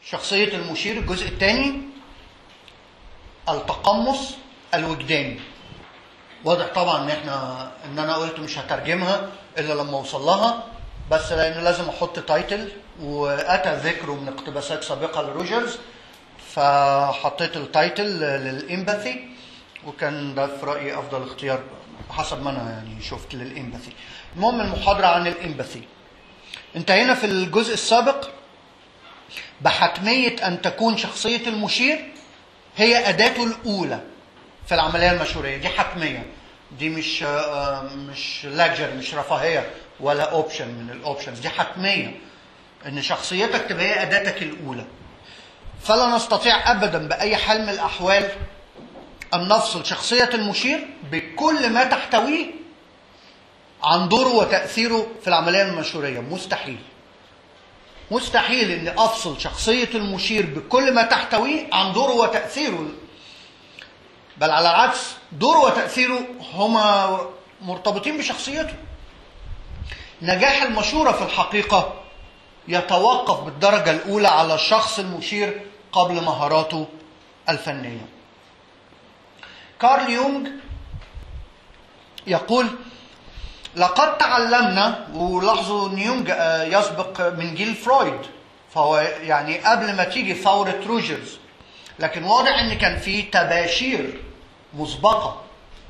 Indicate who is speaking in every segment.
Speaker 1: شخصية المشير الجزء الثاني، التقمص الوجداني. واضح طبعا ان انا قلت مش هترجمها الا لما اوصل لها، بس لان لازم احط تايتل، واتى ذكره من اقتباسات سابقه لروجرز، فحطيت التايتل للامباثي، وكان ده في رايي افضل اختيار حسب ما انا يعني شفت للامباثي. المهم المحاضره عن الامباثي. انتهينا في الجزء السابق بحتميه ان تكون شخصيه المشير هي اداته الاولى في العمليه المشوريه. دي حتميه، دي مش لاكجري، مش رفاهيه ولا اوبشن من الاوبشنز، دي حتميه ان شخصيتك تبقى هي اداتك الاولى. فلا نستطيع ابدا باي حال من الاحوال ان نفصل شخصيه المشير بكل ما تحتويه عن دوره وتاثيره في العمليه المشوريه. مستحيل، مستحيل ان افصل شخصيه المشير بكل ما تحتويه عن دوره وتاثيره، بل على العكس دوره وتاثيره هما مرتبطين بشخصيته. نجاح المشوره في الحقيقه يتوقف بالدرجه الاولى على الشخص المشير قبل مهاراته الفنيه. كارل يونغ يقول: لقد تعلمنا، ولاحظوا ان يونغ يسبق من جيل فرويد، فهو يعني قبل ما تيجي ثورة روجرز، لكن واضح ان كان في تباشير مسبقة.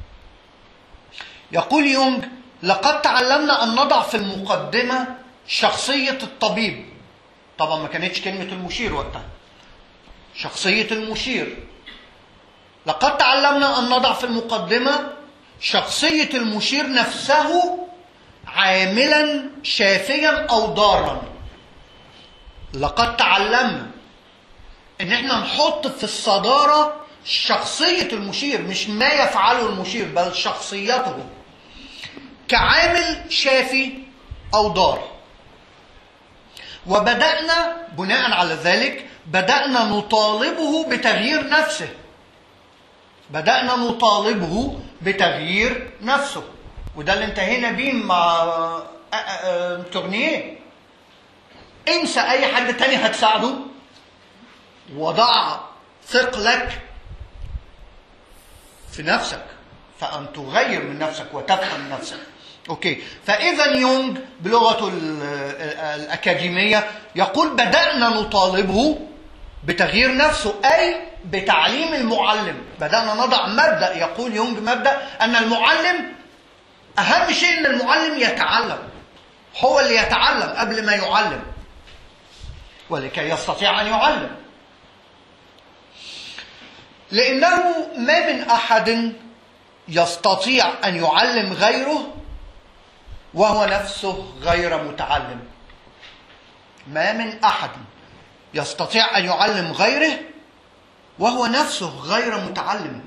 Speaker 1: يقول يونغ: لقد تعلمنا ان نضع في المقدمة شخصية الطبيب. طبعا ما كانتش كلمة المشير وقتها، شخصية المشير. لقد تعلمنا ان نضع في المقدمة شخصية المشير نفسه عاملا شافيا أو ضارا. لقد تعلمنا إن احنا نحط في الصدارة شخصية المشير، مش ما يفعله المشير، بل شخصيته كعامل شافي أو ضار. وبدأنا بناء على ذلك بدأنا نطالبه بتغيير نفسه. بدأنا نطالبه بتغيير نفسه، وده اللي انتهينا بيه مع تورنيه. انسى اي حد تاني هتساعده، وضع ثقلك في نفسك، فأن تغير من نفسك وتفهم نفسك. اوكي، فاذا يونغ بلغته الاكاديميه يقول: بدأنا نطالبه بتغيير نفسه، اي بتعليم المعلم. بدأنا نضع مبدأ، يقول يونغ مبدأ ان المعلم اهم شيء ان المعلم يتعلم، هو اللي يتعلم قبل ما يعلم، ولكي يستطيع ان يعلم. لانه ما من احد يستطيع ان يعلم غيره وهو نفسه غير متعلم. ما من احد يستطيع ان يعلم غيره وهو نفسه غير متعلم.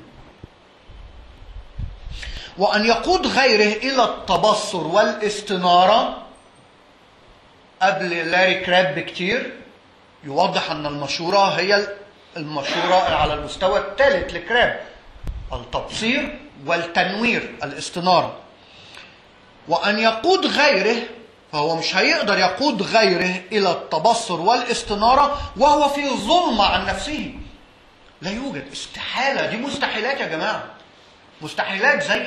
Speaker 1: وأن يقود غيره إلى التبصر والاستنارة. قبل لاري كراب بكتير يوضح أن المشورة هي المشورة على المستوى الثالث لكراب: التبصير والتنوير، الاستنارة. وأن يقود غيره، فهو مش هيقدر يقود غيره إلى التبصر والاستنارة وهو في ظلمة عن نفسه. لا يوجد، استحالة، دي مستحيلات يا جماعة، مستحيلات. زي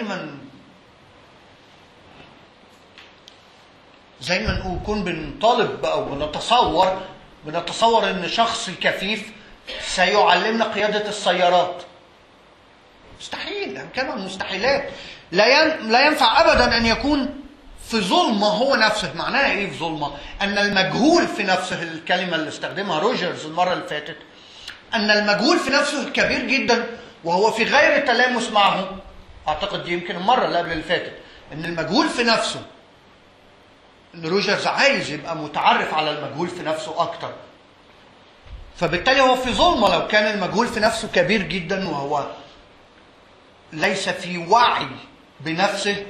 Speaker 1: ما نكون بنطالب او بنتصور ان شخص كفيف سيعلمنا قيادة السيارات. مستحيل، كمان مستحيلات. لا ينفع ابدا ان يكون في ظلمة هو نفسه. معناها ايه في ظلمة؟ ان المجهول في نفسه، الكلمة اللي استخدمها روجرز المرة اللي فاتت، ان المجهول في نفسه كبير جدا وهو في غير التلامس معه. اعتقد دي يمكن المرة اللي قبل اللي فاتت، ان المجهول في نفسه، ان روجرز عايز يبقى متعرف على المجهول في نفسه اكتر، فبالتالي هو في ظلمة. لو كان المجهول في نفسه كبير جدا وهو ليس في وعي بنفسه،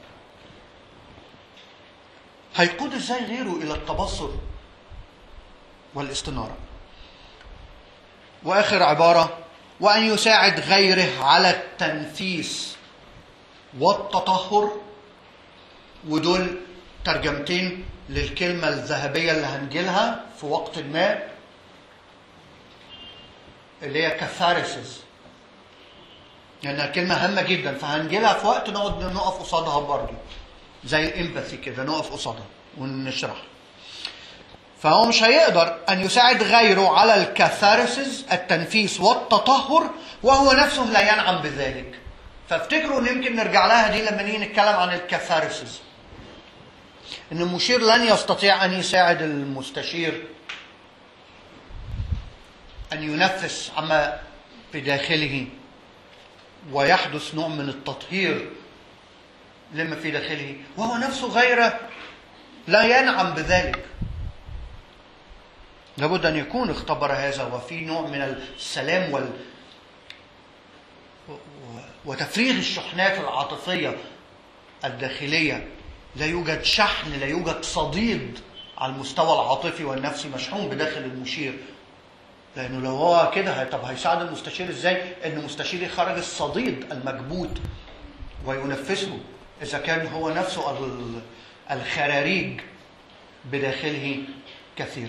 Speaker 1: هيقود ازاي غيره الى التبصر والاستنارة؟ واخر عبارة: وان يساعد غيره على التنفيس والتطهر. ودول ترجمتين للكلمة الذهبية اللي هنجيلها في وقت ما. اللي هي كاثارسيس، لأن يعني الكلمة هامة جدا، فهنجيلها في وقت نقعد نقف قصادها برضه زي الامباثي كده، نقف قصادها ونشرح. فهو مش هيقدر أن يساعد غيره على الكاثارسيس، التنفيس والتطهر، وهو نفسه لا ينعم بذلك. فافتكروا ان يمكن نرجع لها دي لما نيجي نتكلم عن الكاثارسيس، ان المشير لن يستطيع ان يساعد المستشير ان ينفس عما بداخله ويحدث نوع من التطهير لما في داخله، وهو نفسه غيره لا ينعم بذلك. لابد ان يكون اختبر هذا، وفي نوع من السلام وتفريغ الشحنات العاطفية الداخلية. لا يوجد شحن، لا يوجد صديد على المستوى العاطفي والنفسي مشحون بداخل المشير، لأنه لو هو كده طب هيساعد المستشير إزاي؟ إن المستشير يخرج الصديد المكبوت وينفسه إذا كان هو نفسه الخراريج بداخله كثيرا.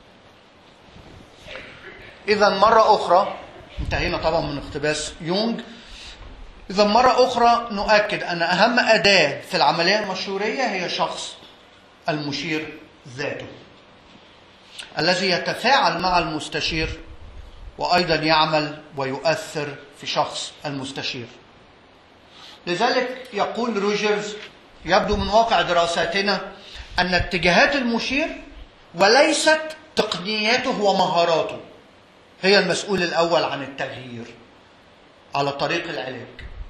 Speaker 1: إذا مرة أخرى انتهينا طبعا من اقتباس يونغ. إذا مرة أخرى نؤكد أن أهم أداة في العملية المشورية هي شخص المشير ذاته، الذي يتفاعل مع المستشير وأيضا يعمل ويؤثر في شخص المستشير. لذلك يقول روجرز: يبدو من واقع دراساتنا أن اتجاهات المشير وليست تقنياته ومهاراته هي المسؤول الأول عن التغيير على طريق العلاج.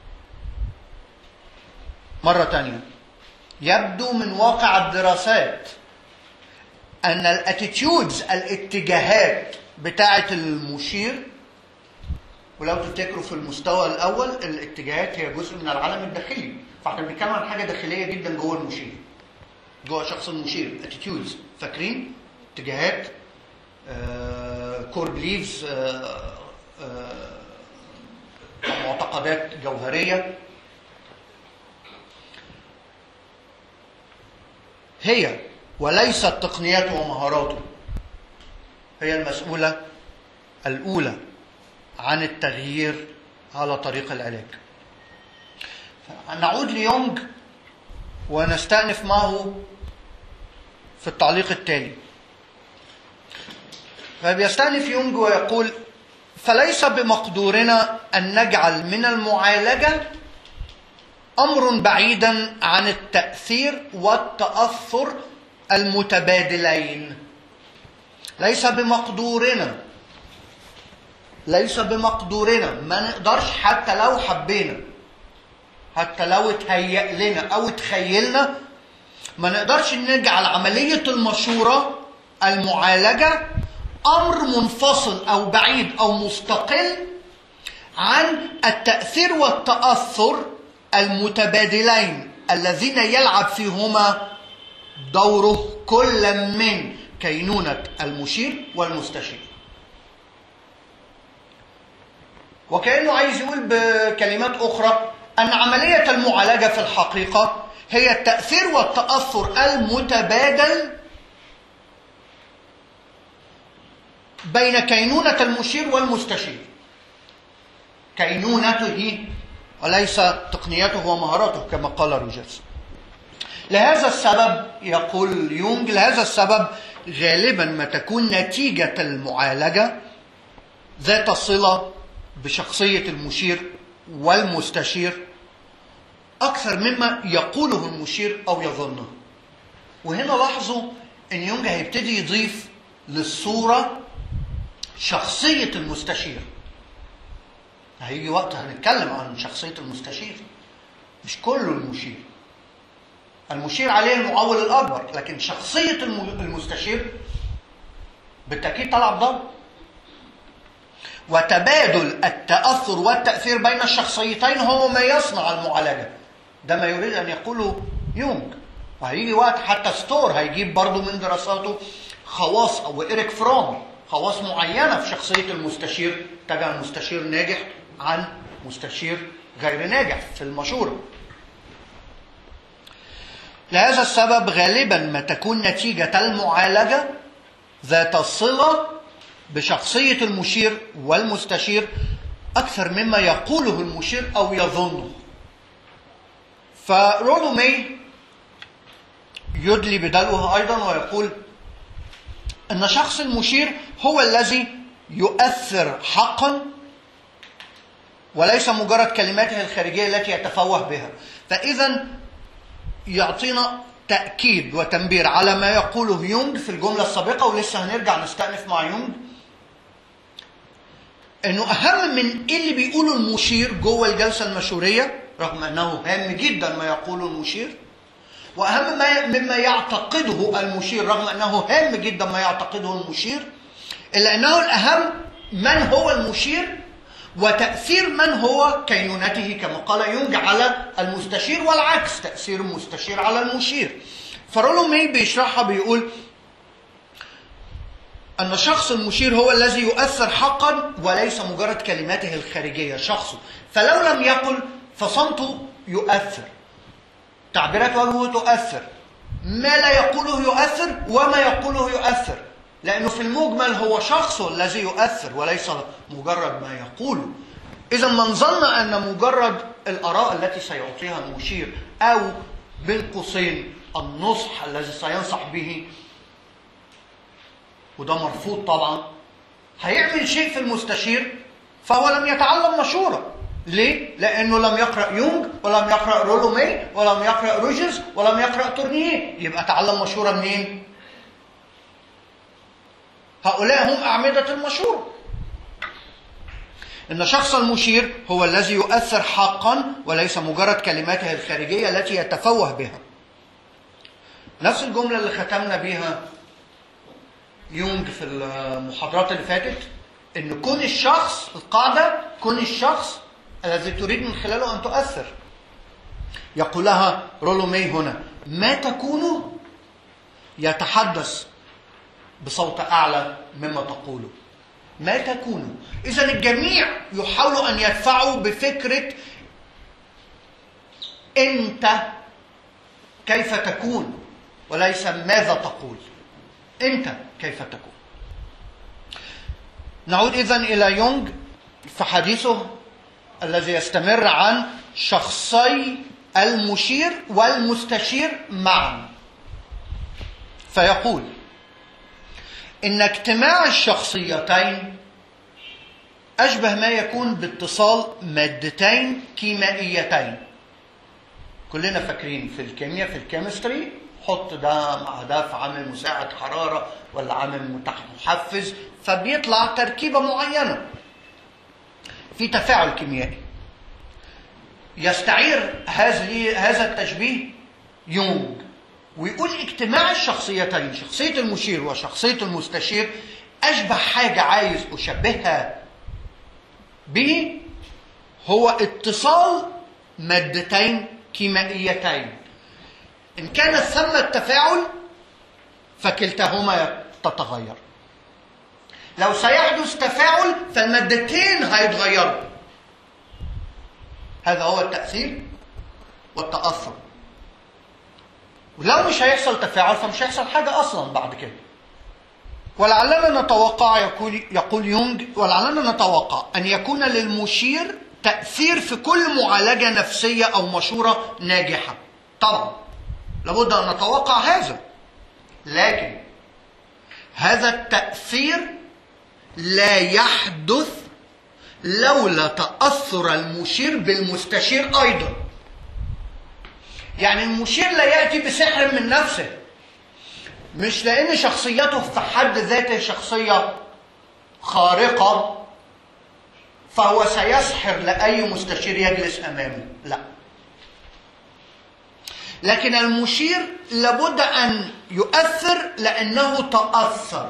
Speaker 1: مرة تانية، يبدو من واقع الدراسات أن الاتيتيودز، الاتجاهات بتاعة المشير، ولو تفتكروا في المستوى الأول الاتجاهات هي جزء من العالم الداخلي، فاحنا بنتكلم عن حاجة داخلية جدا جوه المشير، جوه شخص المشير. اتيتيودز، فاكرين؟ اتجاهات، كور بليفز، معتقدات جوهرية، هي وليست تقنياته ومهاراته هي المسؤولة الأولى عن التغيير على طريق العلاج. نعود ليونغ ونستأنف معه في التعليق التالي. فبيستأنف يونغ ويقول: فليس بمقدورنا أن نجعل من المعالجة أمر بعيدا عن التأثير والتأثر المتبادلين. ليس بمقدورنا، ما نقدرش حتى لو حبينا، حتى لو اتهيأ لنا أو تخيلنا، ما نقدرش نجعل عملية المشورة المعالجة أمر منفصل أو بعيد أو مستقل عن التأثير والتأثر المتبادلين الذين يلعب فيهما دوره كل من كينونة المشير والمستشير. وكأنه عايز يقول بكلمات أخرى أن عملية المعالجة في الحقيقة هي التأثير والتأثر المتبادل بين كينونة المشير والمستشير، كينونته وليس تقنياته ومهاراته كما قال روجرز. لهذا السبب يقول يونغ، لهذا السبب غالبا ما تكون نتيجة المعالجة ذات صلة بشخصية المشير والمستشير أكثر مما يقوله المشير أو يظنه. وهنا لاحظوا أن يونغ هيبتدي يضيف للصورة شخصية المستشير. هيجي وقت هنتكلم عن شخصية المستشير، مش كله المشير. المشير عليه المعول الأكبر، لكن شخصية المستشير بالتأكيد طلع بضرب. وتبادل التأثر والتأثير بين الشخصيتين هو ما يصنع المعالجة. ده ما يريد أن يقوله يونغ. وهيجي وقت حتى ستور هيجيب برضو من دراساته خواص، أو إيريك فروم، خواص معينة في شخصية المستشير تجعل المستشير ناجح عن مستشير غير ناجح في المشورة. لهذا السبب غالبا ما تكون نتيجة المعالجة ذات الصلة بشخصية المشير والمستشير أكثر مما يقوله المشير أو يظنه. فرولو ماي يدلي بدلوه أيضا ويقول أن شخص المشير هو الذي يؤثر حقا وليس مجرد كلماته الخارجية التي يتفوه بها. فإذا يعطينا تأكيد وتنبير على ما يقوله يونغ في الجملة السابقة، ولسه هنرجع نستأنف مع يونغ، انه اهم من اللي بيقوله المشير جوه الجلسة المشورية، رغم انه هام جدا ما يقوله المشير، واهم مما يعتقده المشير رغم انه هام جدا ما يعتقده المشير، الا انه الاهم من هو المشير وتأثير من هو كينونته كما قال يونغ على المستشير، والعكس تأثير المستشير على المشير. فرولو ماي بيشرحها بيقول أن شخص المشير هو الذي يؤثر حقا وليس مجرد كلماته الخارجية، شخصه. فلو لم يقل فصمته يؤثر، تعبيرات وجهه تؤثر، ما لا يقوله يؤثر وما يقوله يؤثر، لأنه في المجمل هو شخصه الذي يؤثر وليس مجرد ما يقوله. إذا من ظن أن مجرد الآراء التي سيعطيها المشير أو بين قوسين النصح الذي سينصح به، وده مرفوض طبعا، هيعمل شيء في المستشير فهو لم يتعلم مشورة. ليه؟ لأنه لم يقرأ يونغ ولم يقرأ رولو ماي ولم يقرأ روجرز ولم يقرأ تورنيه. يبقى تعلم مشورة منين؟ هؤلاء هم أعمدة المشورة. إن شخص المشير هو الذي يؤثر حقا وليس مجرد كلماته الخارجية التي يتفوه بها. نفس الجملة اللي ختمنا بها يونغ في المحاضرات اللي فاتت، إن كون الشخص، القاعدة كون الشخص الذي تريد من خلاله أن تؤثر. يقولها رولو ماي هنا: ما تكون يتحدث بصوت أعلى مما تقوله. ما تكون. إذا الجميع يحاولوا أن يدفعوا بفكرة أنت كيف تكون، وليس ماذا تقول. أنت كيف تكون. نعود إذن إلى يونغ في حديثه الذي يستمر عن شخصي المشير والمستشير معا، فيقول إن اجتماع الشخصيتين أشبه ما يكون باتصال مادتين كيميائيتين. كلنا فاكرين في الكيمياء، في الكيمستري، حط ده مع ده في عامل مساعد حرارة ولا عامل محفز، فبيطلع تركيبة معينة في تفاعل كيميائي. يستعير هذا التشبيه يونغ ويقول اجتماع الشخصيتين، شخصية المشير وشخصية المستشير، أشبه حاجة عايز أشبهها به هو اتصال مادتين كيميائيتين. إن كانت ثم التفاعل فكلتاهما تتغير. لو سيحدث تفاعل فالمادتين هيتغيروا. هذا هو التأثير والتأثر. ولو مش هيحصل تفاعل فمش هيحصل حاجة أصلا بعد كده. ولعلنا نتوقع، يقول يونغ، ولعلنا نتوقع أن يكون للمشير تأثير في كل معالجة نفسية أو مشورة ناجحة. طبعا لابد أن نتوقع هذا، لكن هذا التأثير لا يحدث لولا تأثر المشير بالمستشير أيضا. يعني المشير لا يأتي بسحر من نفسه، مش لأن شخصيته في حد ذاته شخصية خارقة فهو سيسحر لأي مستشير يجلس أمامه، لا. لكن المشير لابد أن يؤثر لأنه تأثر.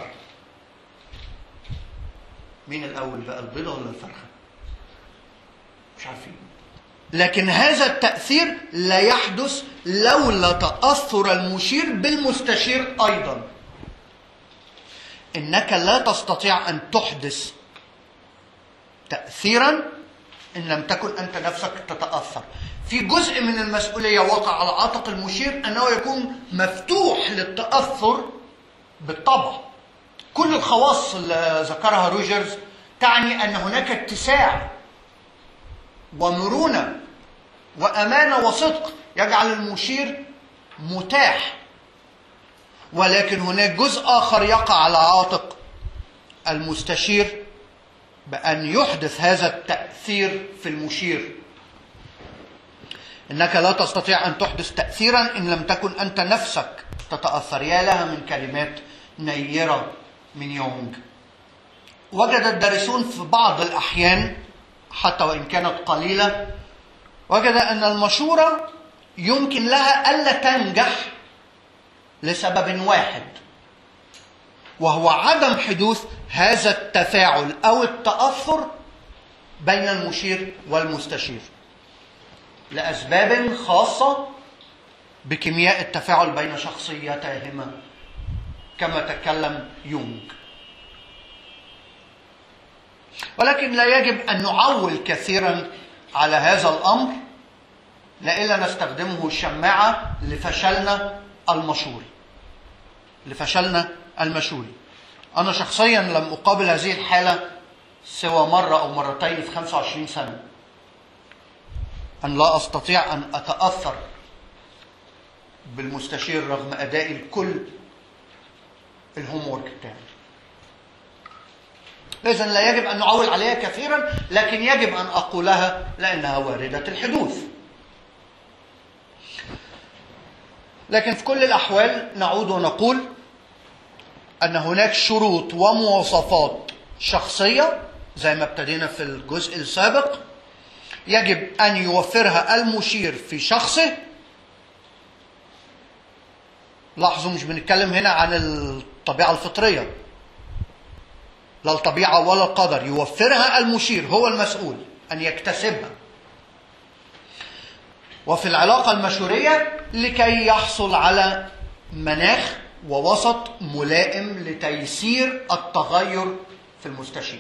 Speaker 1: مين الأول بقى، البيضة ولا الفرخة؟ مش عارفين. لكن هذا التأثير لا يحدث لولا تأثر المشير بالمستشير أيضا. إنك لا تستطيع أن تحدث تأثيرا إن لم تكن أنت نفسك تتأثر. في جزء من المسؤولية وقع على عاتق المشير أنه يكون مفتوح للتأثر بالطبع. كل الخواص اللي ذكرها روجرز تعني أن هناك اتساع ومرونة وأمانة وصدق يجعل المشير متاح، ولكن هناك جزء آخر يقع على عاتق المستشير بأن يحدث هذا التأثير في المشير. إنك لا تستطيع أن تحدث تأثيرا إن لم تكن أنت نفسك تتأثر. يا لها من كلمات نيرة من يونغ. وجد الدارسون في بعض الأحيان حتى وإن كانت قليلة، وجد أن المشورة يمكن لها ألا تنجح لسبب واحد، وهو عدم حدوث هذا التفاعل أو التأثر بين المشير والمستشير لأسباب خاصة بكيمياء التفاعل بين شخصيتيهما كما تكلم يونغ. ولكن لا يجب أن نعول كثيرا على هذا الأمر لئلا نستخدمه شماعة لفشلنا المشوري. أنا شخصيا لم أقابل هذه الحالة سوى مرة أو مرتين في 25 سنة، أن لا أستطيع أن أتأثر بالمستشير رغم أدائي الكل الهومورك بتاعي. إذن لا يجب أن نعول عليها كثيرا، لكن يجب أن أقولها لأنها واردة الحدوث. لكن في كل الأحوال نعود ونقول أن هناك شروط ومواصفات شخصية زي ما ابتدينا في الجزء السابق يجب أن يوفرها المشير في شخصه. لاحظوا مش بنتكلم هنا عن الطبيعة الفطرية، لا الطبيعة ولا القدر، يوفرها المشير، هو المسؤول أن يكتسبها. وفي العلاقة المشورية لكي يحصل على مناخ ووسط ملائم لتيسير التغير في المستشير.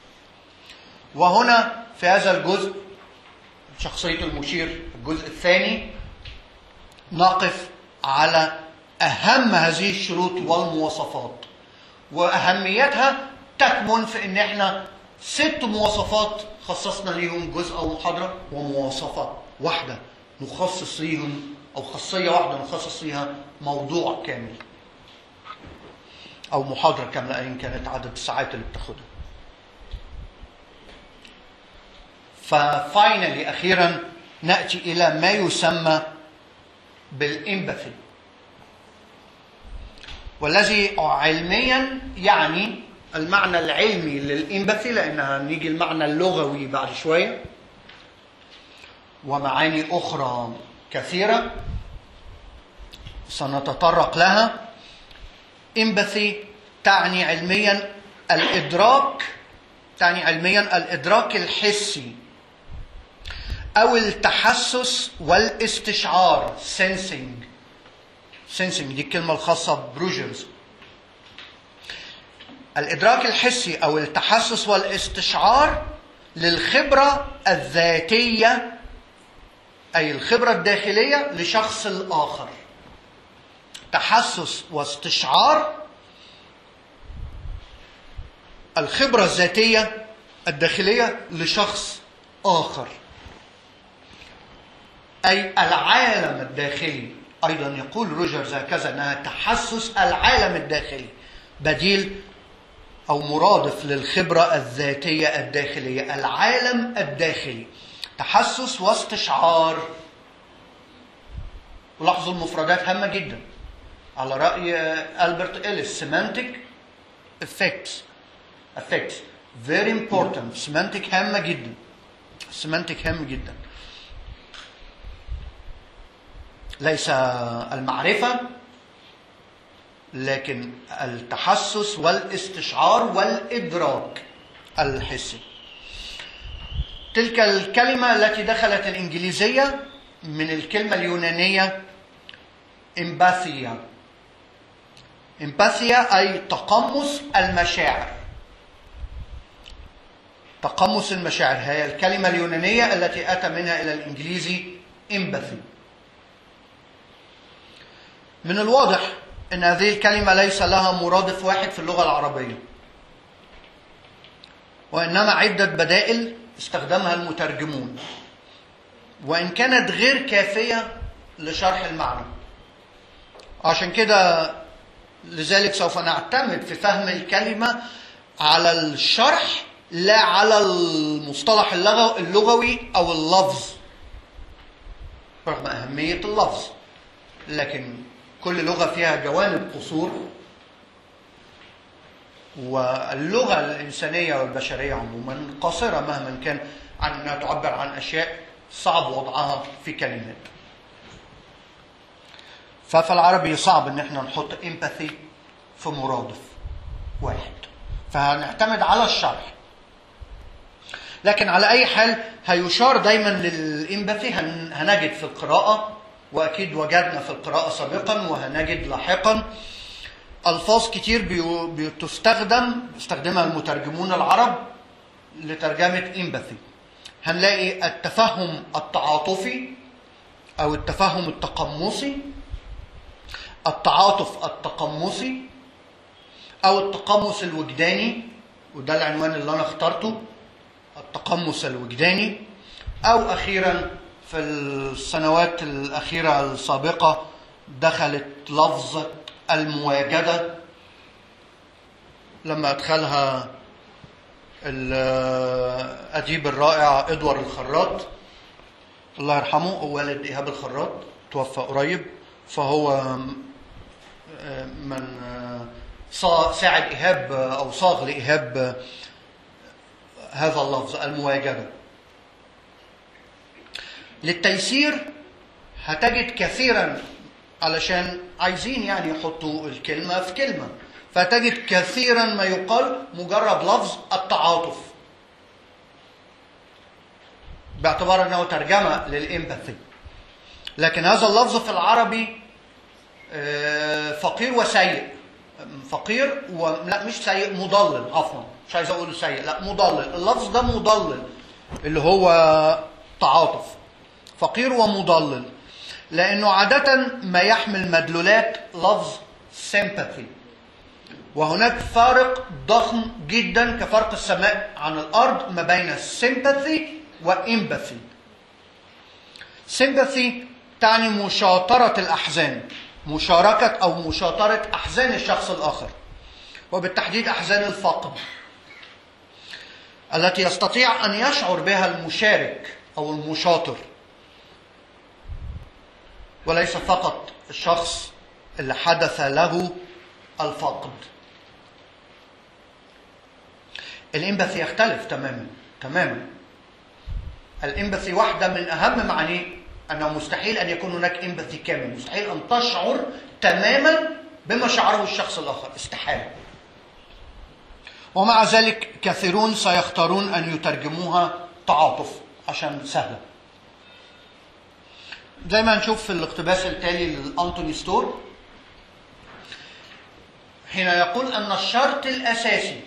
Speaker 1: وهنا في هذا الجزء شخصية المشير الجزء الثاني نقف على أهم هذه الشروط والمواصفات، وأهميتها تكمن في إن إحنا 6 مواصفات خصصنا ليهم جزء أو محاضرة، ومواصفة واحدة نخصص ليهم أو خاصية واحدة نخصص ليها موضوع كامل أو محاضرة كاملة أيا كانت عدد الساعات اللي بتاخدها. ففاينلي أخيرا نأتي إلى ما يسمى بالإمباثي، والذي علميا يعني المعنى العلمي للإمباثي، لأنها نيجي المعنى اللغوي بعد شوية ومعاني أخرى كثيرة سنتطرق لها. إمباثي تعني علميا الإدراك الحسي أو التحسس والاستشعار. sensing دي الكلمة الخاصة بروجرز. الإدراك الحسي أو التحسس والاستشعار للخبرة الذاتية أي الخبرة الداخلية لشخص الآخر. تحسس واستشعار الخبرة الذاتية الداخلية لشخص آخر، أي العالم الداخلي. أيضا يقول روجرز هكذا أنها تحسس العالم الداخلي، بديل أو مرادف للخبرة الذاتية الداخلية. العالم الداخلي تحسس واستشعار. ولاحظوا المفردات هامة جدا على رأي ألبرت إليس. semantic effects very important. semantic هامة جدا. semantic هام جدا. ليس المعرفة لكن التحسس والاستشعار والإدراك الحسي. تلك الكلمة التي دخلت الإنجليزية من الكلمة اليونانية إمباثيا. إمباثيا أي تقمص المشاعر. تقمص المشاعر هي الكلمة اليونانية التي أتى منها إلى الإنجليزي إمباثي. من الواضح أن هذه الكلمة ليس لها مرادف واحد في اللغة العربية، وإنما عدة بدائل استخدمها المترجمون، وإن كانت غير كافية لشرح المعنى. عشان كده لذلك سوف نعتمد في فهم الكلمة على الشرح لا على المصطلح اللغوي أو اللفظ، رغم أهمية اللفظ، لكن كل لغة فيها جوانب قصور، واللغة الإنسانية والبشرية عموما قاصرة مهما كان عن أنها تعبر عن أشياء صعب وضعها في كلمات. ففي العربي صعب ان احنا نحط empathy في مرادف واحد، فهنعتمد على الشرح. لكن على اي حال هيشار دايما للإمباثي، هنجد في القراءة، واكيد وجدنا في القراءة سابقا وهنجد لاحقا الفاظ كتير بيستخدمها المترجمون العرب لترجمة empathy. هنلاقي التفهم التعاطفي او التفهم التقمصي، التعاطف التقمصي، او التقمص الوجداني، وده العنوان اللي انا اخترته، التقمص الوجداني. او اخيرا في السنوات الاخيره السابقه دخلت لفظه المواجده لما ادخلها الاديب الرائع ادوارد الخراط الله يرحمه، والد ايهاب الخراط، توفى قريب، فهو من ساعد إيهاب أو صاغ لإيهاب هذا اللفظ المواجدة. للتيسير هتجد كثيرا، علشان عايزين يعني يحطوا الكلمة في كلمة، فتجد كثيرا ما يقال مجرد لفظ التعاطف باعتبار أنه ترجمة للإمباثي. لكن هذا اللفظ في العربي فقير وسيء، فقير لا مش سيء، مضلل، عفوا مش عايز اقول سيء، لا مضلل. اللفظ ده مضلل اللي هو تعاطف، فقير ومضلل، لانه عادة ما يحمل مدلولات لفظ sympathy، وهناك فارق ضخم جدا كفرق السماء عن الارض ما بين sympathy وempathy. sympathy تعني مشاطرة الأحزان، مشاركة أو مشاطرة أحزان الشخص الآخر، وبالتحديد أحزان الفقد التي يستطيع أن يشعر بها المشارك أو المشاطر، وليس فقط الشخص اللي حدث له الفقد. الإمباثي يختلف تماما. الإمباثي واحدة من أهم معانيه أنه مستحيل أن يكون هناك إمباثي كامل، مستحيل أن تشعر تماما بما شعره الشخص الآخر، استحالة. ومع ذلك كثيرون سيختارون أن يترجموها تعاطف عشان سهلة. زي ما نشوف في الاقتباس التالي لأنتوني ستور، حين يقول أن الشرط الأساسي،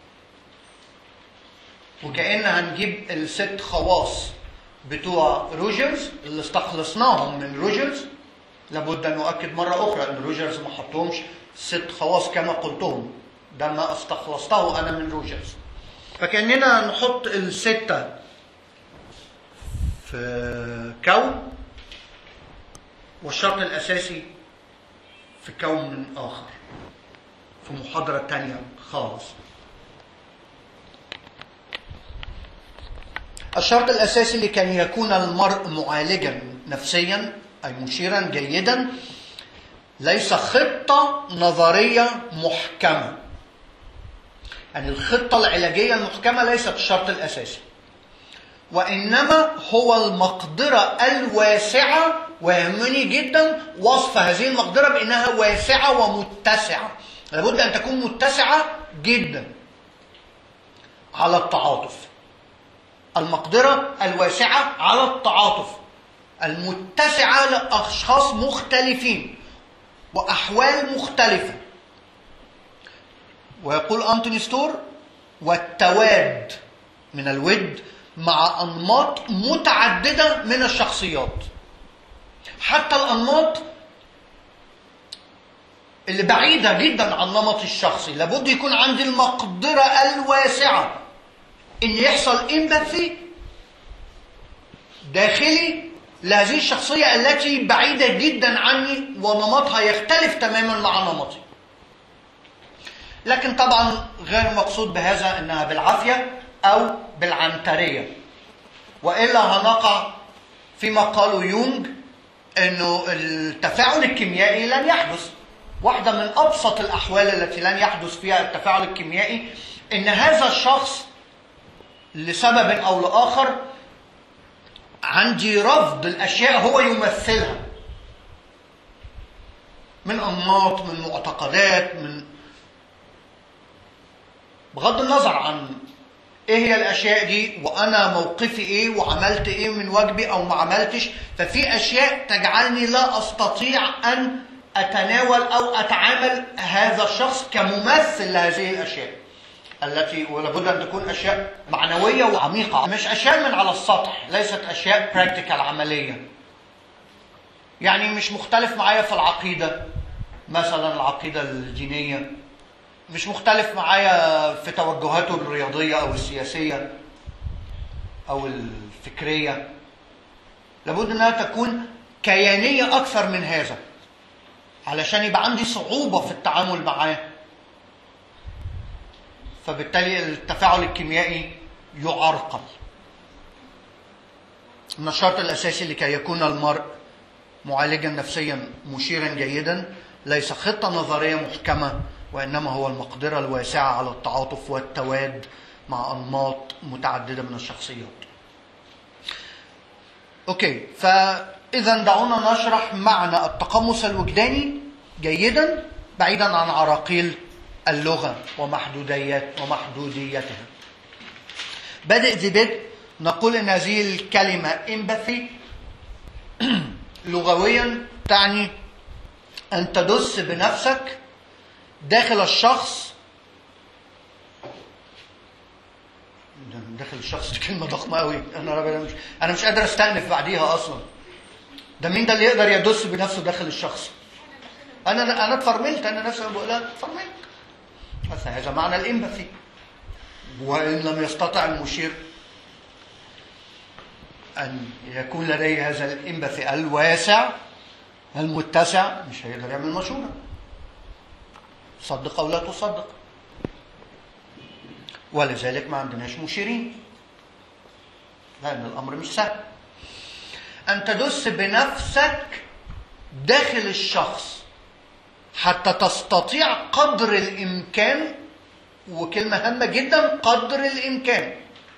Speaker 1: وكأن هنجيب الست خواص بتوع روجرز اللي استخلصناهم من روجرز، لابد أن نؤكد مرة أخرى أن روجرز ما حطهمش ست خواص كما قلتهم، ده ما استخلصته أنا من روجرز. فكأننا نحط الستة في كون، والشرط الأساسي في كون آخر في محاضرة تانية خالص. الشرط الأساسي لكي يكون المرء معالجا نفسيا أي مشيرا جيدا ليس خطة نظرية محكمة. يعني الخطة العلاجية المحكمة ليست الشرط الأساسي، وإنما هو المقدرة الواسعة. ويهمني جدا وصف هذه المقدرة بأنها واسعة ومتسعة، لابد أن تكون متسعة جدا على التعاطف. المقدرة الواسعة على التعاطف، المتسعة لأشخاص مختلفين وأحوال مختلفة. ويقول أنتوني ستور: والتواد من الود مع أنماط متعددة من الشخصيات، حتى الأنماط اللي بعيدة جدا عن نمطي الشخصي، لابد يكون عندي المقدرة الواسعة إن يحصل إمباثي داخلي لهذه الشخصية التي بعيدة جدا عني ونمطها يختلف تماما مع نمطي. لكن طبعا غير مقصود بهذا أنها بالعافية أو بالعنترية، وإلا هنقع فيما قاله يونغ أنه التفاعل الكيميائي لن يحدث. واحدة من أبسط الأحوال التي لن يحدث فيها التفاعل الكيميائي إن هذا الشخص لسبب أو لآخر عندي رفض الأشياء هو يمثلها من أنماط، من معتقدات، من بغض النظر عن إيه هي الأشياء دي وأنا موقفي إيه وعملت إيه من واجبي أو ما عملتش. ففي أشياء تجعلني لا أستطيع أن أتناول أو أتعامل هذا الشخص كممثل لهذه الأشياء التي ولابد أن تكون أشياء معنوية وعميقة، مش أشياء من على السطح، ليست أشياء براكتيكال عملية. يعني مش مختلف معايا في العقيدة مثلا، العقيدة الدينية، مش مختلف معايا في توجهاته الرياضية أو السياسية أو الفكرية، لابد أنها تكون كيانية أكثر من هذا علشان يبقى عندي صعوبة في التعامل معاه. فبالتالي التفاعل الكيميائي يعرقل. من الشرط الأساسي لكي يكون المرء معالجا نفسيا مشيرا جيدا ليس خطة نظرية محكمة، وإنما هو المقدرة الواسعة على التعاطف والتواد مع أنماط متعددة من الشخصيات. أوكي، فإذا دعونا نشرح معنى التقمص الوجداني جيدا بعيدا عن عراقيل اللغة ومحدوديتها. بدء ذي بدء نقول إن هذه الكلمة إمباثي لغويا تعني أن تدس بنفسك داخل الشخص. داخل الشخص دي كلمة ضخمة قوي، أنا مش قادر أستأنف بعديها أصلا. ده مين ده اللي يقدر يدس بنفسه داخل الشخص؟ أنا اتفرملت، أنا نفسي بقولها اتفرملت. بس هذا معنى الإمباثي. وإن لم يستطع المشير أن يكون لديه هذا الإمباثي الواسع المتسع مش هيقدر يعمل مشورة. صدق أو لا تصدق. ولذلك ما عندناش مشيرين، لأن الأمر مش سهل. أن تدس بنفسك داخل الشخص حتى تستطيع قدر الإمكان، وكلمة هامة جدا، قدر الإمكان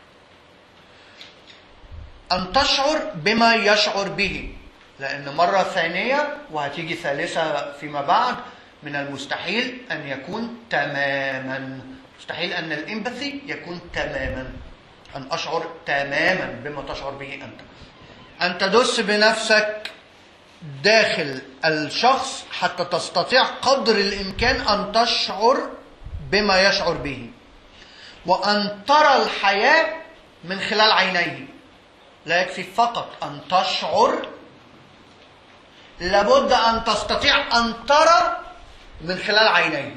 Speaker 1: أن تشعر بما يشعر به. لأن مرة ثانية وهتيجي ثالثة فيما بعد من المستحيل أن يكون تماما، مستحيل أن الإمباثي يكون تماما، أن أشعر تماما بما تشعر به أنت. أن تدس بنفسك داخل الشخص حتى تستطيع قدر الإمكان أن تشعر بما يشعر به، وأن ترى الحياة من خلال عينيه. لا يكفي فقط أن تشعر، لابد أن تستطيع أن ترى من خلال عينيه،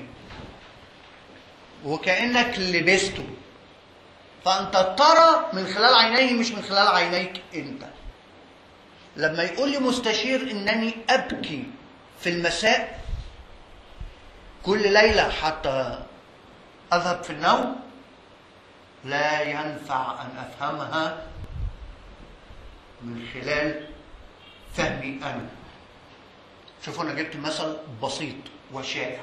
Speaker 1: وكأنك لبسته، فأنت ترى من خلال عينيه مش من خلال عينيك أنت. لما يقول لي مستشير إنني أبكي في المساء كل ليلة حتى أذهب في النوم، لا ينفع أن أفهمها من خلال فهمي أنا. شوفوا أنا جبت مثل بسيط وشائع.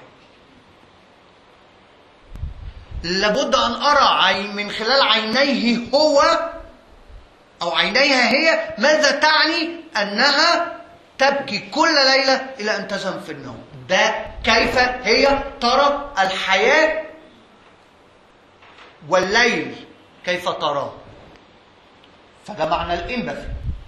Speaker 1: لابد أن أرى من خلال عينيه هو أو عينيها هي ماذا تعني أنها تبكي كل ليلة إلى أن تذهب في النوم. ده كيف هي ترى الحياة والليل كيف تراه. فده معنى الإمباثي،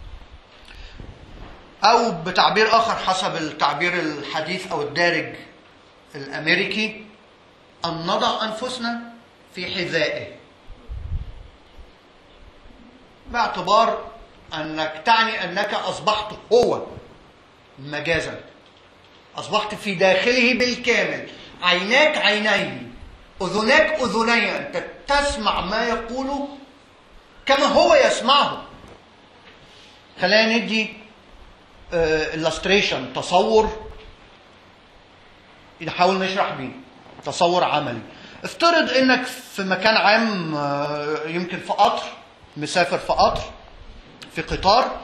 Speaker 1: أو بتعبير آخر حسب التعبير الحديث أو الدارج الأمريكي، أن نضع أنفسنا في حذائه، باعتبار أنك تعني أنك أصبحت هو مجازا. أصبحت في داخله بالكامل. عيناك عينيه، أذناك أذني، أنت تسمع ما يقوله كما هو يسمعه. خلينا ندي illustration، تصور نحاول نشرح بيه، تصور عملي. افترض انك في مكان عام، يمكن في قطر، مسافر في قطر، في قطار،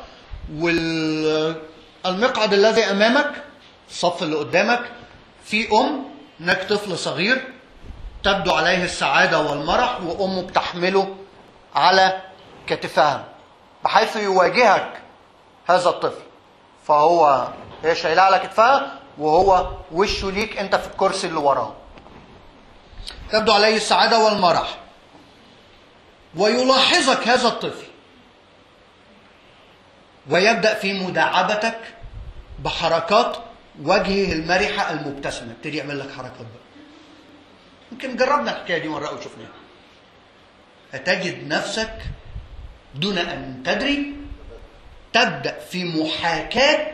Speaker 1: والمقعد الذي امامك، الصف اللي قدامك، في هناك طفل صغير تبدو عليه السعادة والمرح، وامه بتحمله على كتفها بحيث يواجهك هذا الطفل. هي شايلاه على كتفها وهو وشه ليك انت في الكرسي اللي وراه. تبدو عليه السعادة والمرح، ويلاحظك هذا الطفل ويبدأ في مداعبتك بحركات وجهه المرحة المبتسمة. يبتدي يعمل لك حركات بقى. يمكن جربنا الحكاية دي مرة وشفناها. هتجد نفسك دون أن تدري تبدأ في محاكاة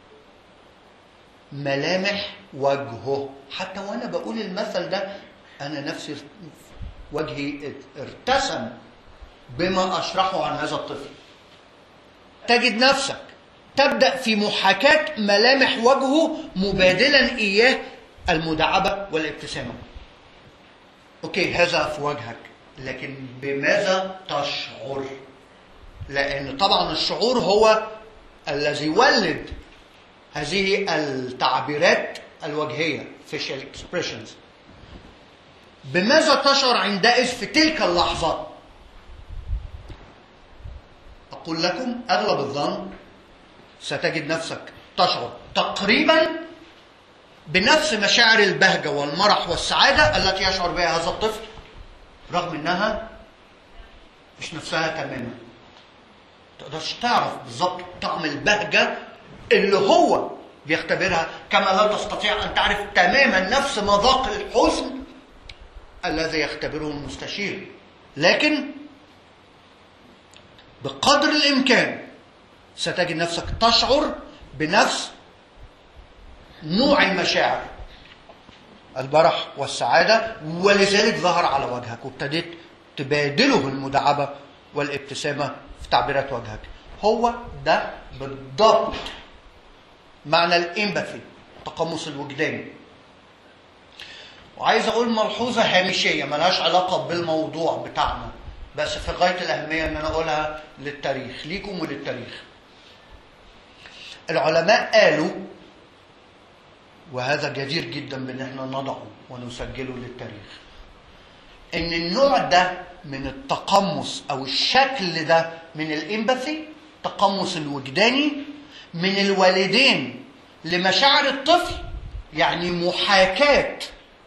Speaker 1: ملامح وجهه. حتى وأنا بقول المثل ده أنا نفسي وجهي ارتسم بما أشرحه عن هذا الطفل. تجد نفسك تبدأ في محاكاة ملامح وجهه مبادلا إياه المداعبة والابتسامة. أوكي، هذا في وجهك، لكن بماذا تشعر؟ لأن طبعا الشعور هو الذي يولد هذه التعبيرات الوجهية facial expressions. بماذا تشعر عندئذ في تلك اللحظة؟ أقول لكم أغلب الظن ستجد نفسك تشعر تقريبا بنفس مشاعر البهجة والمرح والسعادة التي يشعر بها هذا الطفل، رغم أنها مش نفسها تماما. تقدرش تعرف بالضبط طعم البهجة اللي هو بيختبرها، كما لا تستطيع أن تعرف تماما نفس مذاق الحزن الذي يختبره المستشير. لكن بقدر الإمكان ستجد نفسك تشعر بنفس نوع المشاعر، البرح والسعادة، ولذلك ظهر على وجهك وابتديت تبادله المداعبة والابتسامة في تعبيرات وجهك. هو ده بالضبط معنى الإمباثي، التقمص الوجداني. وعايز أقول ملحوظة هامشية ملهاش علاقة بالموضوع بتاعنا، بس في غاية الأهمية أن أنا أقولها للتاريخ، ليكم وللتاريخ. العلماء قالوا، وهذا جدير جدا بأن احنا نضعه ونسجله للتاريخ، أن النوع ده من التقمص أو الشكل ده من الإمباثي، التقمص الوجداني، من الوالدين لمشاعر الطفل، يعني محاكاة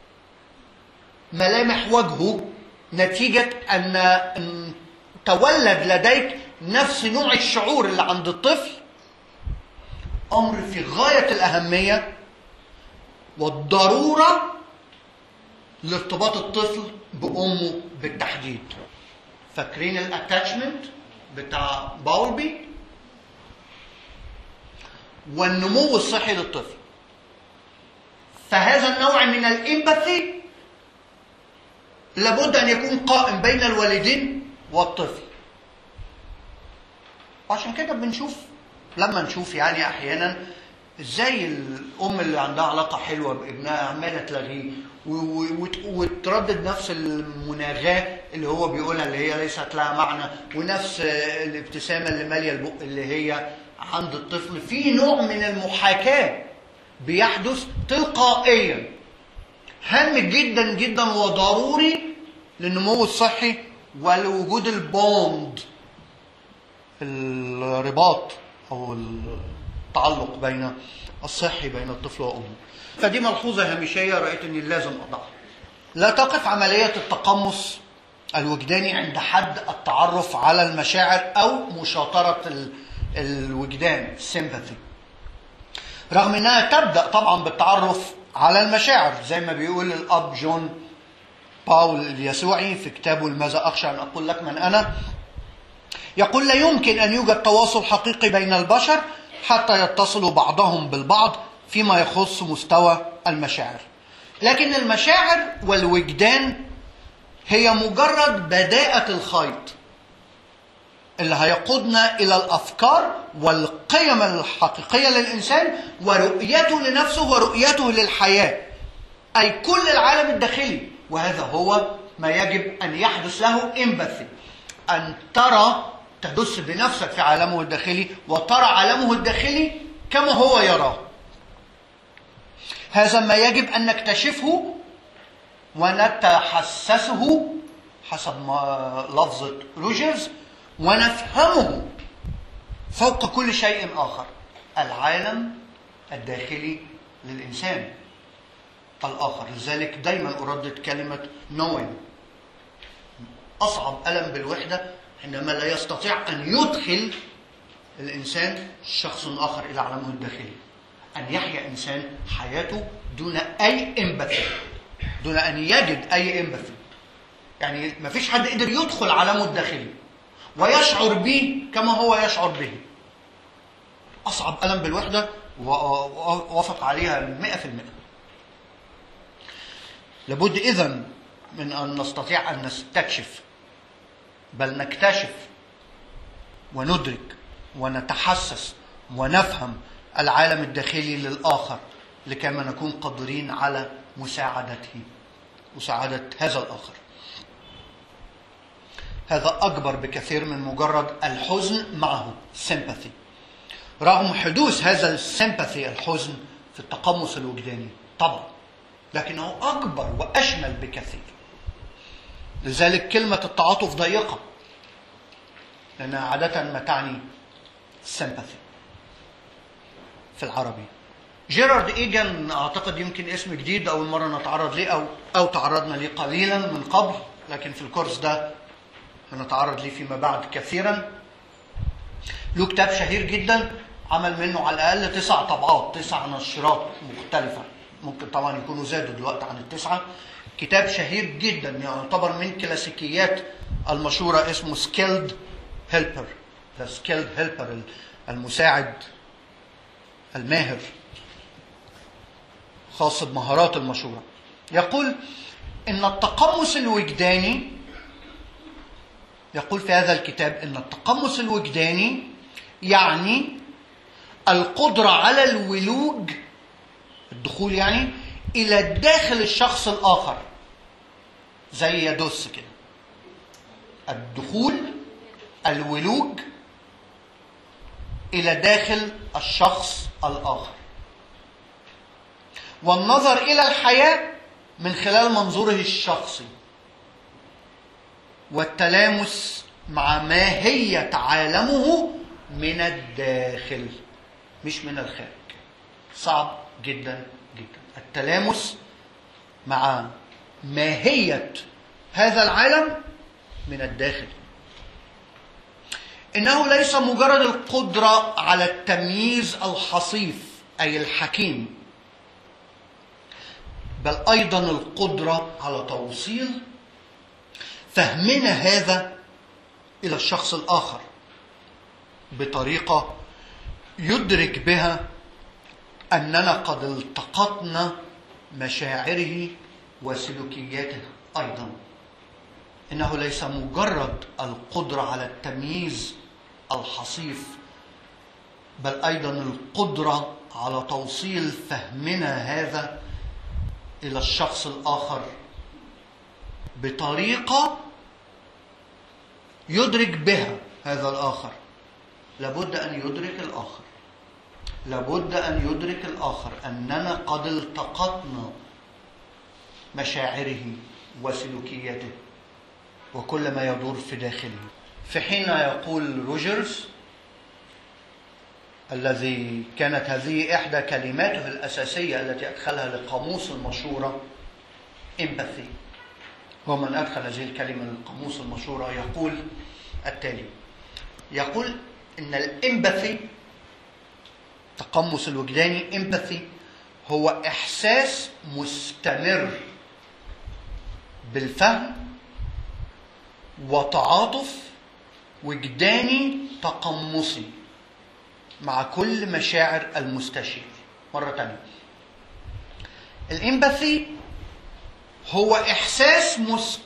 Speaker 1: ملامح وجهه نتيجة أن تولد لديك نفس نوع الشعور اللي عند الطفل، أمر في غاية الأهمية والضرورة لارتباط الطفل بأمه بالتحديد. فاكرين الاتاتشمنت بتاع باولبي؟ والنمو الصحي للطفل. فهذا النوع من الإمباثي لابد أن يكون قائم بين الوالدين والطفل. وعشان كده بنشوف، لما نشوف يعني أحيانا ازاي الأم اللي عندها علاقة حلوة بابنها عمالة تلغيه وتردد نفس المناغاة اللي هو بيقولها اللي هي ليست لها معنى، ونفس الابتسامة اللي مالية البق اللي هي عند الطفل. في نوع من المحاكاة بيحدث تلقائيا، هام جدا جدا وضروري للنمو الصحي ولوجود البوند، الرباط أو التعلق بين الصحي بين الطفل وأمه. فدي ملحوظة هامشية رأيت أني لازم أضعها. لا تقف عملية التقمص الوجداني عند حد التعرف على المشاعر أو مشاطرة الوجدان sympathy، رغم أنها تبدأ طبعا بالتعرف على المشاعر زي ما بيقول الأب جون باول اليسوعي في كتابه لماذا أخشى أن أقول لك من أنا. يقول لا يمكن أن يوجد تواصل حقيقي بين البشر حتى يتصلوا بعضهم بالبعض فيما يخص مستوى المشاعر. لكن المشاعر والوجدان هي مجرد بداءة الخيط اللي هيقودنا إلى الأفكار والقيم الحقيقية للإنسان ورؤيته لنفسه ورؤيته للحياة، أي كل العالم الداخلي. وهذا هو ما يجب أن يحدث له إمباثي، أن ترى تدس بنفسك في عالمه الداخلي وترى عالمه الداخلي كما هو يراه. هذا ما يجب أن نكتشفه ونتحسسه حسب ما لفظة روجرز، ونفهمه فوق كل شيء آخر. العالم الداخلي للإنسان الآخر. لذلك دايما أردد كلمة knowing. أصعب ألم بالوحدة حينما لا يستطيع أن يدخل الإنسان شخص آخر إلى عالمه الداخلي، أن يحيا إنسان حياته دون أي إمباثي، دون أن يجد أي إمباثي. يعني ما فيش حد قدر يدخل عالمه الداخلي ويشعر به كما هو يشعر به. أصعب ألم بالوحدة ووافق عليها 100%. لابد إذن من أن نستطيع أن نستكشف، بل نكتشف وندرك ونتحسس ونفهم العالم الداخلي للآخر لكما نكون قادرين على مساعدة هذا الآخر. هذا أكبر بكثير من مجرد الحزن معه sympathy، رغم حدوث هذا السيمباثي الحزن في التقمص الوجداني طبعا، لكنه أكبر وأشمل بكثير. لذلك كلمة التعاطف ضيقة، لأنها عادة ما تعني sympathy في العربي. جيرارد إيجان أعتقد يمكن اسم جديد أول مرة نتعرض ليه أو تعرضنا ليه قليلا من قبل، لكن في الكورس ده هنتعرض ليه فيما بعد كثيرا. له كتاب شهير جدا عمل منه على الأقل 9 طبعات، 9 نشرات مختلفة، ممكن طبعا يكونوا زادوا دلوقتي عن ال9. كتاب شهير جدا يعتبر من كلاسيكيات المشهورة، اسمه Skilled Helper. The Skilled Helper، المساعد الماهر، خاص بمهارات المشورة. يقول إن التقمص الوجداني، يقول في هذا الكتاب إن التقمص الوجداني يعني القدرة على الولوج، الدخول يعني، إلى داخل الشخص الآخر، زي يدوس كده. الدخول، الولوج إلى داخل الشخص الآخر، والنظر إلى الحياة من خلال منظوره الشخصي، والتلامس مع ماهية عالمه من الداخل مش من الخارج. صعب جدا جدا التلامس مع ماهية هذا العالم من الداخل. إنه ليس مجرد القدرة على التمييز الحصيف أي الحكيم، بل أيضا القدرة على توصيل فهمنا هذا إلى الشخص الآخر بطريقة يدرك بها أننا قد التقطنا مشاعره وسلوكياته أيضا. إنه ليس مجرد القدرة على التمييز الحصيف، بل أيضا القدرة على توصيل فهمنا هذا إلى الشخص الآخر بطريقة يدرك بها هذا الآخر. لابد أن يدرك الآخر، لابد أن يدرك الآخر أننا قد التقطنا مشاعره وسلوكياته وكل ما يدور في داخله. في حين يقول روجرز، الذي كانت هذه إحدى كلماته الأساسية التي أدخلها لقاموس المشورة empathy، هو من أدخل هذه الكلمة للقاموس المشورة، يقول التالي: يقول إن الإمباثي، التقمص الوجداني empathy، هو إحساس مستمر بالفهم وتعاطف وجداني تقمصي مع كل مشاعر المستشير. مرة تانية. الإمباثي هو إحساس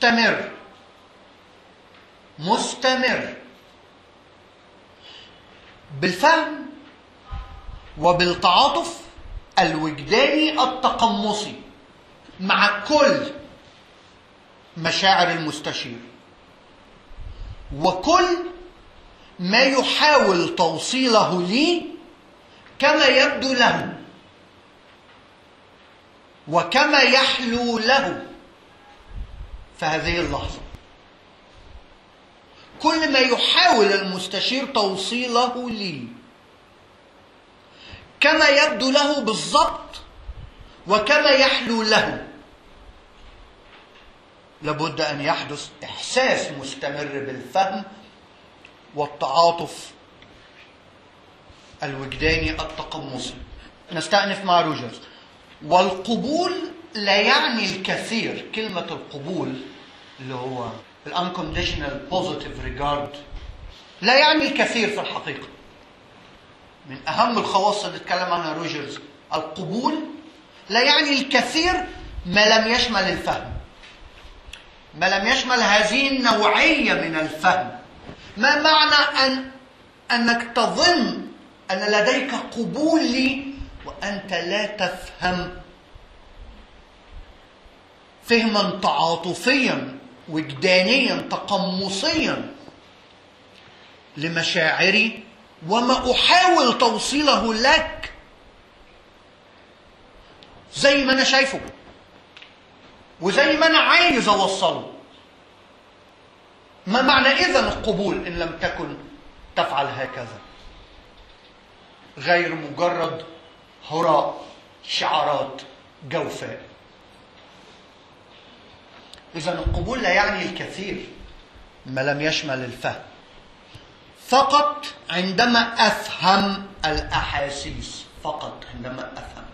Speaker 1: مستمر بالفهم وبالتعاطف الوجداني التقمصي مع كل مشاعر المستشير وكل ما يحاول توصيله لي كما يبدو له وكما يحلو له في هذه اللحظة. كل ما يحاول المستشير توصيله لي كما يبدو له بالضبط وكما يحلو له، لابد أن يحدث إحساس مستمر بالفهم والتعاطف الوجداني التقمصي. نستأنف مع روجرز. والقبول لا يعني الكثير. كلمة القبول اللي هو الانكونديشنال بوزيتيف ريجارد لا يعني الكثير في الحقيقة. من أهم الخواص اللي اتكلم عنها روجرز القبول لا يعني الكثير ما لم يشمل الفهم، ما لم يشمل هذه النوعية من الفهم. ما معنى أنك تظن أن لديك قبول لي وأنت لا تفهم فهما تعاطفيا وجدانيا تقمصيا لمشاعري وما أحاول توصيله لك زي ما أنا شايفه وزي ما أنا عايز أوصله. ما معنى إذن القبول إن لم تكن تفعل هكذا؟ غير مجرد هراء شعارات جوفاء. إذن القبول لا يعني الكثير ما لم يشمل الفهم. فقط عندما أفهم الأحاسيس، فقط عندما أفهم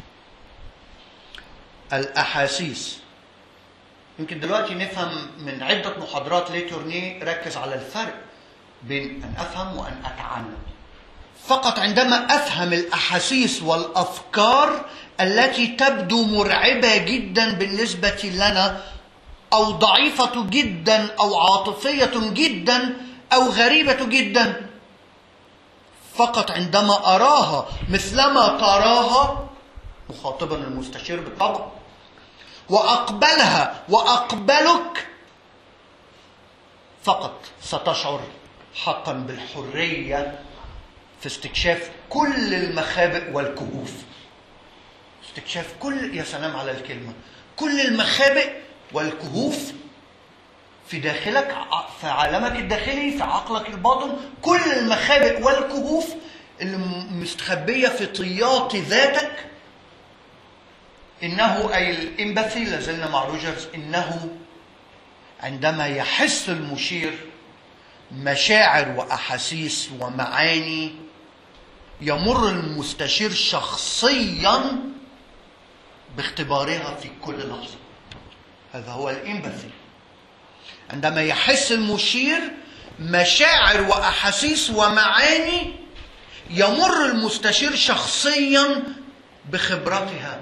Speaker 1: الأحاسيس. يمكن دلوقتي نفهم من عدة محاضرات لتورنيه ركز على الفرق بين أن أفهم وأن أتعلم. فقط عندما أفهم الأحاسيس والأفكار التي تبدو مرعبة جدا بالنسبة لنا أو ضعيفة جدا أو عاطفية جدا أو غريبة جدا، فقط عندما أراها مثلما تراها مخاطبا المستشير بالطبع وأقبلها وأقبلك، فقط ستشعر حقا بالحرية في استكشاف كل المخابئ والكهوف. استكشاف كل، يا سلام على الكلمة، كل المخابئ والكهوف في داخلك، في عالمك الداخلي، في عقلك الباطن. كل المخابئ والكهوف اللي مستخبية في طيات ذاتك. إنه أي الإمباثي، لازلنا مع روجرز، إنه عندما يحس المشير مشاعر وأحاسيس ومعاني يمر المستشير شخصيا باختبارها في كل لحظة. هذا هو الإمباثي. عندما يحس المشير مشاعر وأحاسيس ومعاني يمر المستشير شخصيا بخبرتها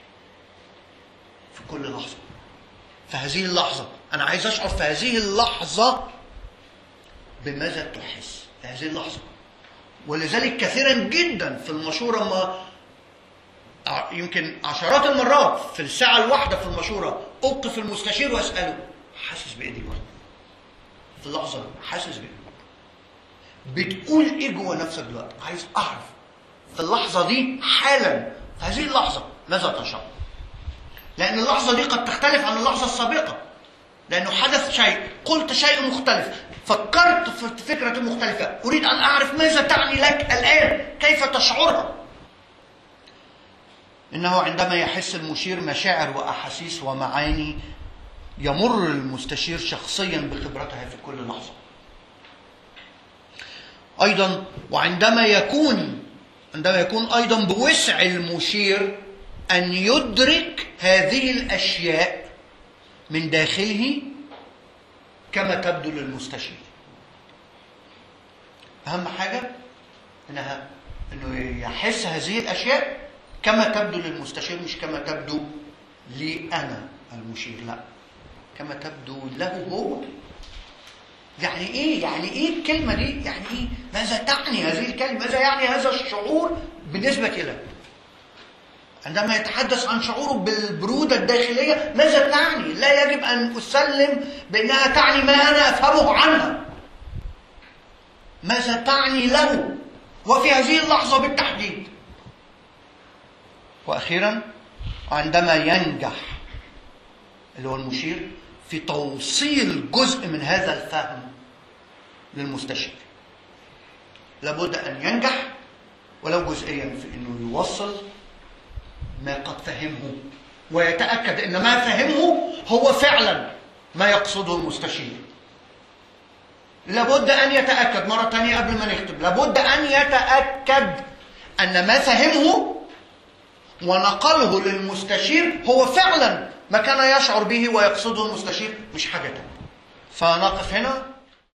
Speaker 1: في كل لحظة. في هذه اللحظة أنا عايز أشعر في هذه اللحظة بماذا تحس في هذه اللحظة. ولذلك كثيرا جدا في المشورة، ما يمكن عشرات المرات في الساعة الواحدة في المشورة أوقف المستشير وأسأله حاسس بإيه دلوقتي؟ في اللحظة حاسس بإيه؟ بتقول إيه جوه نفسك دلوقتي؟ عايز أعرف في اللحظة دي حالا، في هذه اللحظة ماذا تشعر؟ لأن اللحظة دي قد تختلف عن اللحظة السابقة، لأنه حدث شيء، قلت شيء مختلف، فكرت في فكرة مختلفة، أريد أن أعرف ماذا تعني لك الآن، كيف تشعرها. إنه عندما يحس المشير مشاعر وأحاسيس ومعاني يمر المستشير شخصيا بخبرتها في كل لحظة. أيضا وعندما يكون أيضا بوسع المشير أن يدرك هذه الأشياء من داخله كما تبدو للمستشير. أهم حاجة إنه يحس هذه الأشياء كما تبدو للمستشير، مش كما تبدو لي أنا المشير، لا، كما تبدو له هو. يعني إيه؟ يعني إيه الكلمة دي؟ يعني إيه؟ ماذا تعني هذه الكلمة؟ ماذا يعني هذا الشعور بالنسبة له؟ عندما يتحدث عن شعوره بالبرودة الداخلية، ماذا تعني؟ لا يجب أن أسلم بأنها تعني ما أنا أفهمه عنها. ماذا تعني له وفي هذه اللحظة بالتحديد؟ وأخيرا، عندما ينجح اللي هو المشير في توصيل جزء من هذا الفهم للمستشير، لابد أن ينجح ولو جزئيا في أنه يوصل ما قد فهمه، ويتأكد أن ما فهمه هو فعلا ما يقصده المستشير. لابد أن يتأكد مرة ثانية قبل ما نختم، لابد أن يتأكد أن ما فهمه ونقله للمستشير هو فعلا ما كان يشعر به ويقصده المستشير، مش حاجة تانية. فنقف هنا.